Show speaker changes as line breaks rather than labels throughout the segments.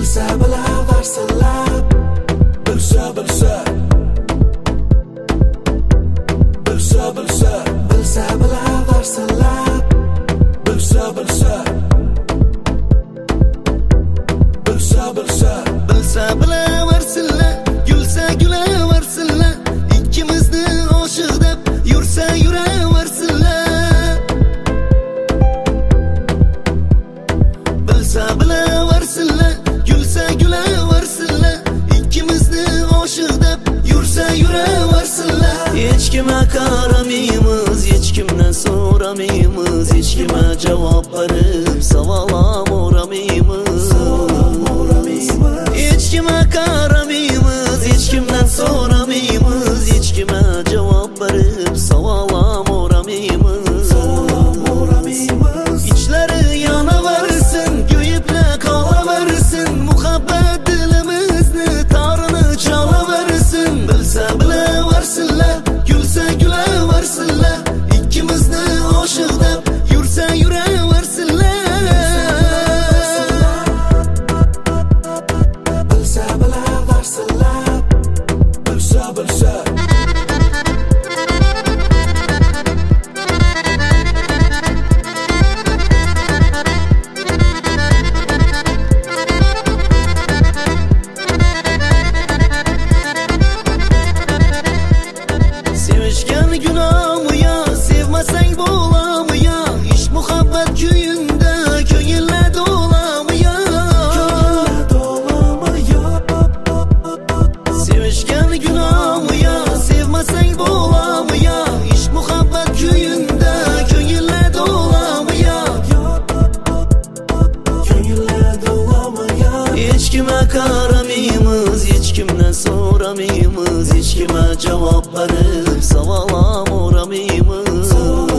bilsa bilaversinlar. Bilsa bilsa bilaversinlar. Bilsa bilaversinlar. Gülsa gülaversinlar. İkkimizni oshiq deb yursa yuraversinlar. Bilsa bilaversinlar. Gülsa gülaversinlar. İkkimizni oshiq deb yursa yuraversinlar. Hech kimga qaramaymiz, hech kimdan so'ramaymiz, hech kimga javob berib savol ham o'ramaymiz. Hech kimga qaramaymiz, hech kimdan so'ramaymiz, hech kimga javob berib savol ham o'ramaymiz. İçlari yonaversin, kuyibla qolaversin, muhabbat dilimizni torini chalaversin. Bilsa bilaversinlar, gulsa gülaversinlar. İkkimizni oshiq deb yursa yuraversinlar. Bilsa bilaversinlar. Bilsa sevishgan günahmı ya, sevmasang bo'lamı ya? İsh muhabbat kuyunda ko'ngillar do'lamı ya? Sevishgan günahmı ya, sevmasang bo'lamı ya? İsh muhabbat kuyunda ko'ngillar do'lamı ya? Hech kimga qaramaymiz, hech kimdan so'ramaymiz, hech kimga javob berib savol ham o'ramaymiz.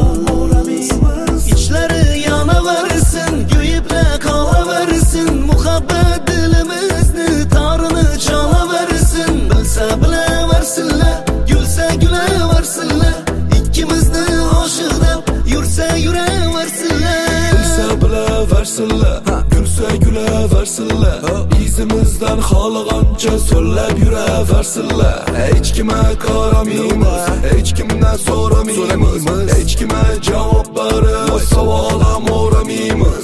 İçlari yonaversin, kuyibla qolaversin, muhabbat dilimizni torini chalaversin. Bilsa bilaversinlar, gulsa gülaversinlar. İkkimizni oshiq deb yursa yuraversinlar. Bilsa bilaversinlar, gulsa gülaversinlar. Izimizdan xohlagancha so'llab yuraversinlar. Hech kimga qaramaymiz, hech kimdan so'ramaymiz, hech kimga javob berib savol ham o'ramaymiz.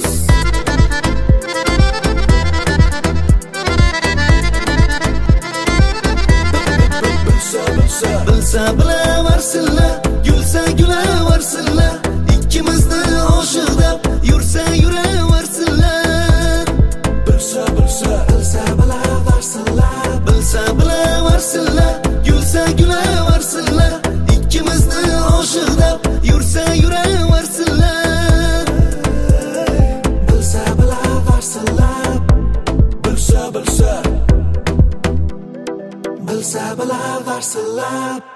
Bilsa bilaversinlar, gulsa gülaversinlar. İkkimizni oshiq deb yursa yuraversinlar. Bilsa bilaversinlar. Bilsa bilaversinlar, gulsa gülaversinlar. İkkimizni oshiq deb yursa yuraversinlar. Bilsa bilaversinlar. Bilsa bilaversinlar.